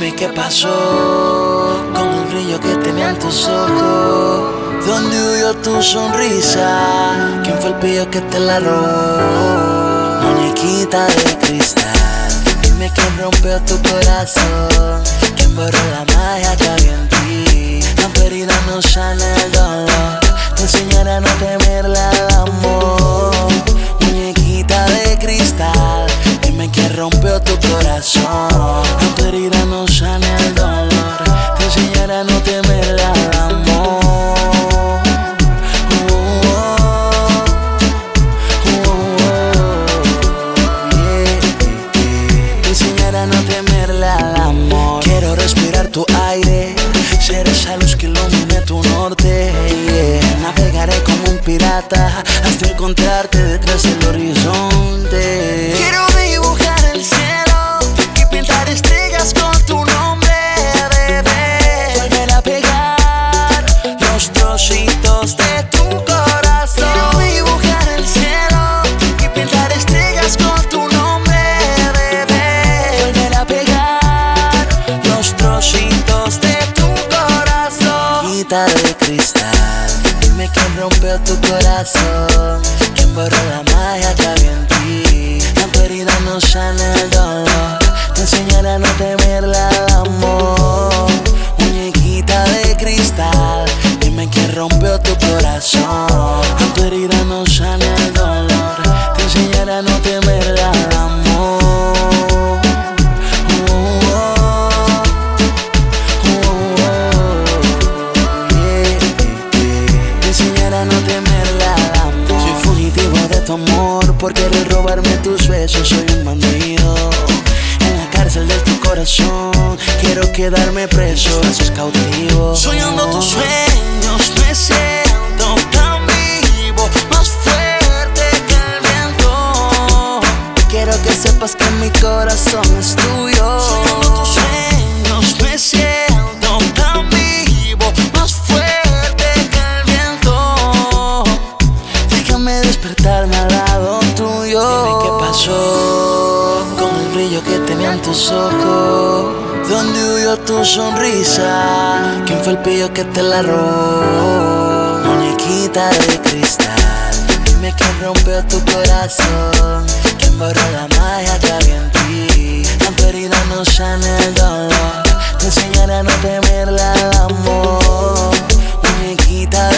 Dime qué pasó con el brillo que tenían tus ojos. ¿Dónde huyó tu sonrisa? ¿Quién fue el pillo que te la robó? Muñequita de cristal, dime quién rompió tu corazón. ¿Quién borró la magia que había en ti? La herida no sana el dolor, te enseñaré a no temerle al amor. Muñequita de cristal, dime quién rompió tu corazón. Tu herida no sana el dolor, te enseñaré a no temerle al amor. Te enseñaré a no temerle al amor. Quiero respirar tu aire, ser esa luz que ilumine tu norte. Navegaré como un pirata hasta encontrarte detrás del horizonte. Quiero dibujar el cielo y pintar estrellas con tu nombre, bebé. Volver a pegar los trocitos de tu corazón. Quiero dibujar el cielo y pintar estrellas con tu nombre, bebé. Volver a pegar los trocitos de tu corazón. Muñequita de cristal, dime quién rompió tu corazón. ¿Quién borró la magia que había en ti? La herida no sana el dolor, te enseñaré a no temerle al amor. Muñequita de cristal, dime quién rompió tu corazón. Tu herida no sana el dolor, te enseñaré a no temerle al amor. Te enseñaré a no temerle al amor. Soy fugitivo de tu amor, por querer robarme tus besos soy un bandido. En la cárcel de tu corazón quiero quedarme preso, haces cautivo. Soñando tus sueños me siento tan vivo, más fuerte que el viento. Quiero que sepas que mi corazón es tuyo. Soñando tus sueños me siento tan vivo, más fuerte que el viento. Déjame despertarme al lado tuyo. Dime qué pasó con el brillo que tenían tus ojos. ¿Dónde huyó tu sonrisa? ¿Quién fue el pillo que te la robó? Muñequita de cristal, dime quién rompió tu corazón. ¿Quién borró la magia que había en ti? La herida no sana el dolor, te enseñaré a no temerle al amor. Muñequita